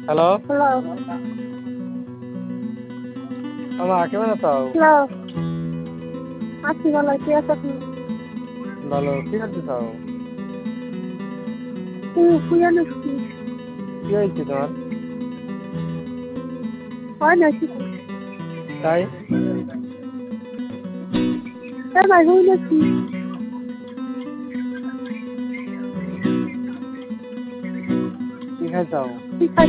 Hello hello মামা কেমন আছো? হ্যালো আছি ভালো কি আছো তুমি? ভালো। কি করতেছ? শুয়ে নাকি? কি হয়েছে তোমার? হয় নাকি? তাই ভাই হই নাকি? কি খাইছাও? কি খাই